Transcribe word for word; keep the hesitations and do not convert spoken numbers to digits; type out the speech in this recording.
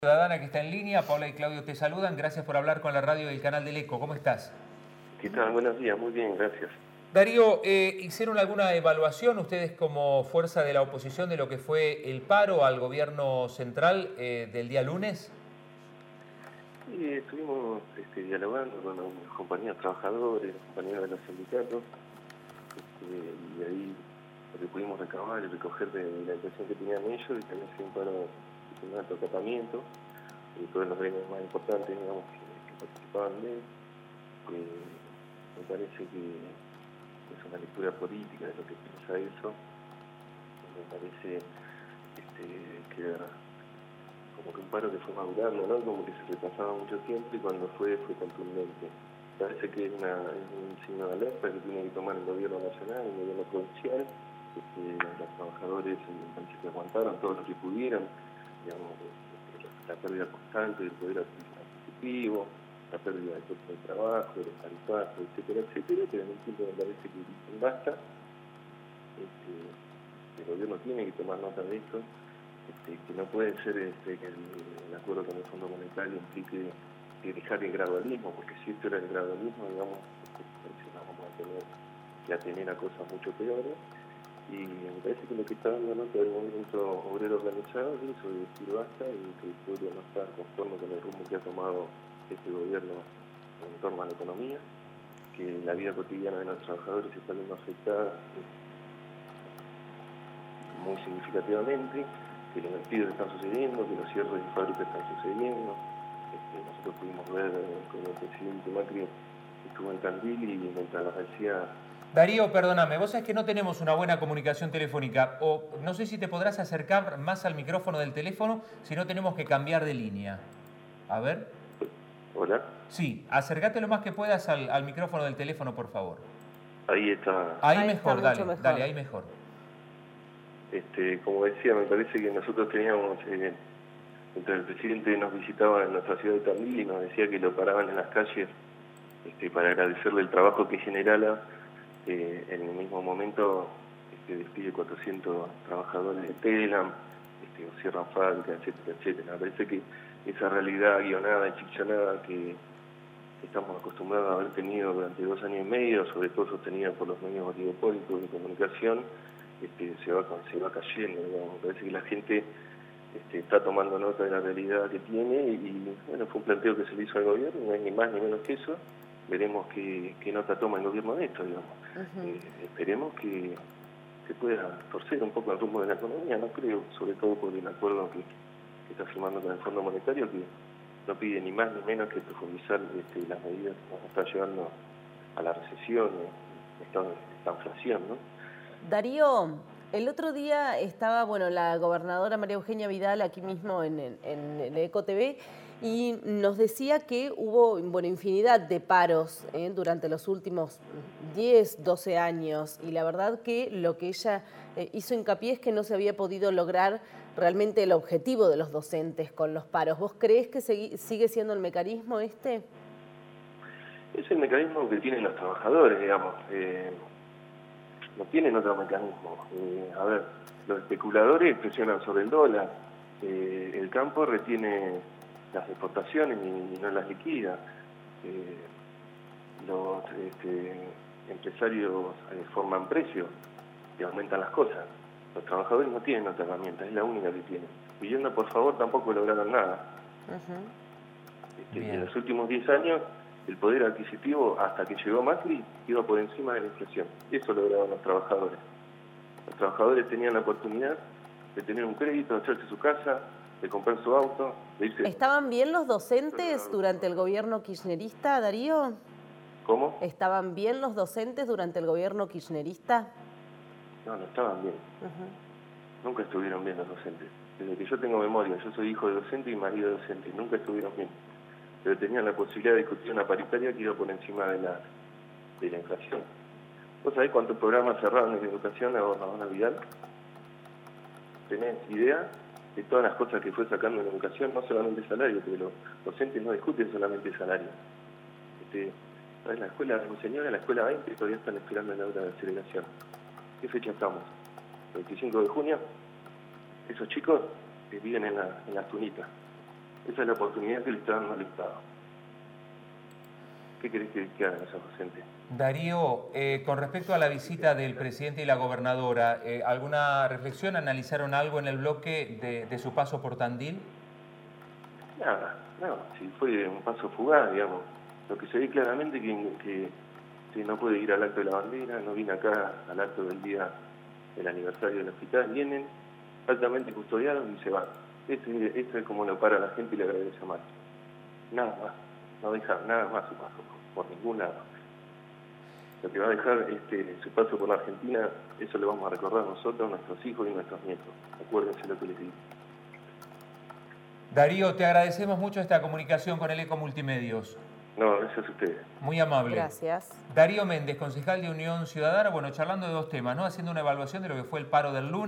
Ciudadana que está en línea, Paula y Claudio te saludan, gracias por hablar con la radio del canal del Eco, ¿cómo estás? ¿Qué tal? Buenos días, muy bien, gracias. Darío, eh, ¿hicieron alguna evaluación ustedes como fuerza de la oposición de lo que fue el paro al gobierno central eh, del día lunes? Y estuvimos este, dialogando con los compañeros trabajadores, los compañeros de los sindicatos, este, y de ahí lo que pudimos recabar y recoger de la impresión que tenían ellos, y también fue un paro de un alto acatamiento, y todos los gremios más importantes, digamos, que, que participaban de él. Eh, me parece que es una lectura política de lo que piensa eso. Me parece este, que era como que un paro que fue madurando, ¿no? Como que se retrasaba mucho tiempo y cuando fue, fue contundente. Parece que es, una, es un signo de alerta que tiene que tomar el gobierno nacional, el gobierno provincial. Este, los trabajadores parece que aguantaron todo lo que pudieran, digamos, la pérdida constante del poder adquisitivo, la pérdida del puesto de trabajo, de los tarifazos, etcétera, etcétera, pero en un punto me parece que dicen basta. Este, el gobierno tiene que tomar nota de esto, este, que no puede ser este, que el, el acuerdo con el Fondo Monetario implique que dejar el gradualismo, porque si esto era el gradualismo, digamos, este, nos vamos a tener que atener a cosas mucho peores. Y me parece que lo que está dando nota del movimiento obrero organizado es eso, de decir basta y que el pueblo no está conforme con el rumbo que ha tomado este gobierno en torno a la economía, que la vida cotidiana de los trabajadores está viendo afectada muy significativamente, que los despidos están sucediendo, que los cierres de fábricas están sucediendo. Este, nosotros pudimos ver con el presidente Macri estuvo en Tandil y mientras nos decía... Darío, perdóname, vos sabés que no tenemos una buena comunicación telefónica, o no sé si te podrás acercar más al micrófono del teléfono, si no tenemos que cambiar de línea. A ver. ¿Hola? Sí, acércate lo más que puedas al, al micrófono del teléfono, por favor. Ahí está. Ahí, ahí mejor, está dale, mejor. dale, ahí mejor. Este, como decía, me parece que nosotros teníamos, eh, mientras el presidente nos visitaba en nuestra ciudad de Tandil y nos decía que lo paraban en las calles este, para agradecerle el trabajo que generara, eh, en el mismo momento este, despide cuatrocientos trabajadores de Telam, este, o cierran fábricas, etcétera, etcétera. Me parece que esa realidad guionada y ficcionada que estamos acostumbrados a haber tenido durante dos años y medio, sobre todo sostenida por los medios oligopólicos de comunicación, este, se va se va cayendo, digamos. Me parece que la gente este, está tomando nota de la realidad que tiene y, bueno, fue un planteo que se le hizo al gobierno, no hay ni más ni menos que eso. Veremos qué, qué nota toma el gobierno de esto, digamos. Uh-huh. eh, esperemos que se pueda torcer un poco el rumbo de la economía, no creo, sobre todo por el acuerdo que, que está firmando con el Fondo Monetario, que no pide ni más ni menos que profundizar este, las medidas que nos están llevando a la recesión, esta, esta inflación, ¿no? Darío, el otro día estaba, bueno, la gobernadora María Eugenia Vidal aquí mismo en, en, en el Eco T V y nos decía que hubo, bueno, infinidad de paros ¿eh? durante los últimos diez, doce años, y la verdad que lo que ella eh, hizo hincapié es que no se había podido lograr realmente el objetivo de los docentes con los paros. ¿Vos creés que sigue siendo el mecanismo este? Es el mecanismo que tienen los trabajadores, digamos. Eh, no tienen otro mecanismo. Eh, a ver, los especuladores presionan sobre el dólar, eh, el campo retiene las exportaciones y, y no las liquida. Eh, los este, empresarios eh, forman precios y aumentan las cosas. Los trabajadores no tienen otra herramienta, es la única que tienen. Pidiendo por favor tampoco lograron nada. Uh-huh. este, en los últimos diez años el poder adquisitivo, hasta que llegó Macri, iba por encima de la inflación. Eso lograron los trabajadores. Los trabajadores tenían la oportunidad de tener un crédito, de hacerse su casa, de comprar su auto, de irse... ¿Estaban bien los docentes durante el gobierno kirchnerista, Darío? ¿Cómo? ¿Estaban bien los docentes durante el gobierno kirchnerista? No, no estaban bien. Uh-huh. Nunca estuvieron bien los docentes. Desde que yo tengo memoria, yo soy hijo de docente y marido de docente, nunca estuvieron bien. Pero tenían la posibilidad de discutir una paritaria que iba por encima de la, de la inflación. ¿Vos sabés cuántos programas cerraron en educación a Gobernadora Vidal? ¿Tenés idea de todas las cosas que fue sacando en educación? No solamente salario, porque los docentes no discuten solamente salario. Este, en la escuela, mi señora, en la escuela veinte todavía están esperando la hora de aceleración. ¿Qué fecha estamos? ¿veinticinco de junio? Esos chicos que viven en, la, en las tunitas. Esa es la oportunidad que le está dando el Estado. ¿Qué querés que, que haga esa gente? Darío, eh, con respecto a la visita del presidente y la gobernadora, eh, ¿alguna reflexión? ¿Analizaron algo en el bloque de, de su paso por Tandil? Nada, no, si fue un paso fugaz, digamos. Lo que se ve claramente es que, que, que no puede ir al acto de la bandera, no viene acá al acto del día del aniversario del hospital, vienen altamente custodiados y se van. Este, esto es como lo para la gente y le agradece a Macri. Nada más, no deja nada más su paso por, por ningún lado. Lo que va a dejar este, su paso por la Argentina, eso lo vamos a recordar nosotros, nuestros hijos y nuestros nietos. Acuérdense lo que les digo. Darío, te agradecemos mucho esta comunicación con el Eco Multimedios. No, gracias a ustedes. Muy amable. Gracias. Darío Méndez, concejal de Unión Ciudadana, bueno, charlando de dos temas, ¿no? Haciendo una evaluación de lo que fue el paro del lunes.